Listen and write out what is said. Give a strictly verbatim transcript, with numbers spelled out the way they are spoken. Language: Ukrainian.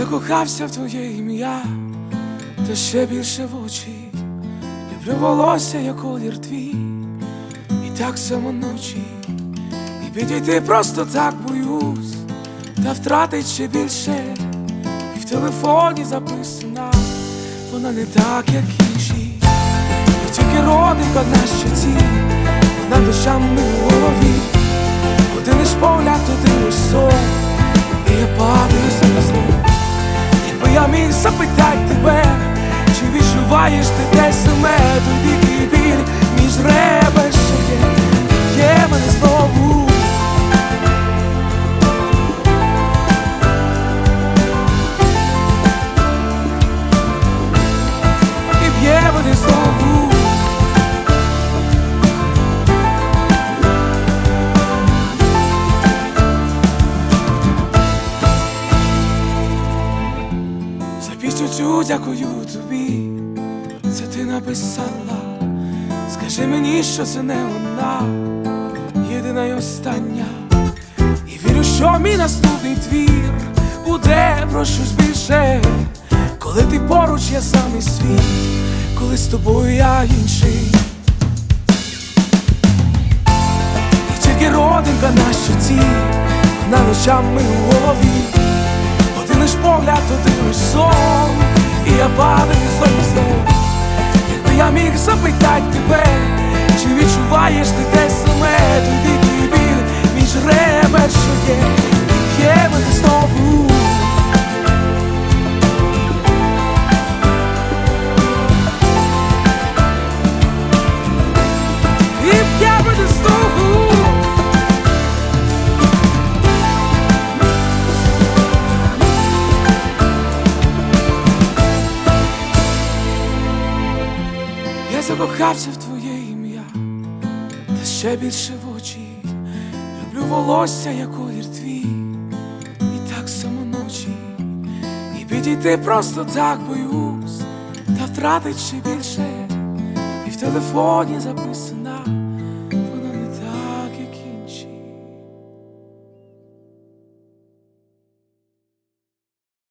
закохався в твоє ім'я, та ще більше в очі. Люблю волосся, як колір твій, і так само ночі. І підійти просто так боюсь, та втратить ще більше. І в телефоні записана вона не так, як інші. І тільки родинка на щоці, вона дощами в голові. Один лиш погляд, один лиш сон, і я падаю сльозу. Якби я міг запитать тебе, чи відчуваєш ти те саме, той дикий біль між ребер, що є, є мене знову. І б'є мене знову. Пісню цю дякую тобі, це ти написала. Скажи мені, що це не вона, єдина й остання. І вірю, що мій наступний твір буде про щось більше. Коли ти поруч, я самий свій, коли з тобою я інший. І тільки родинка на щоці, вона ночами у голові. Один лиш погляд, один лиш сон, і я падаю знову знов. Якби я міг запитать тебе, чи відчуваєш ти те саме, той дикий біль між ребер, що є, і б'є мене знову. І б'є мене знову. Я закохався в твоє ім'я, та ще більше в очі. Люблю волосся, як колір твій, і так само ночі. І підійти просто так боюсь, та втратить ще більше. І в телефоні записана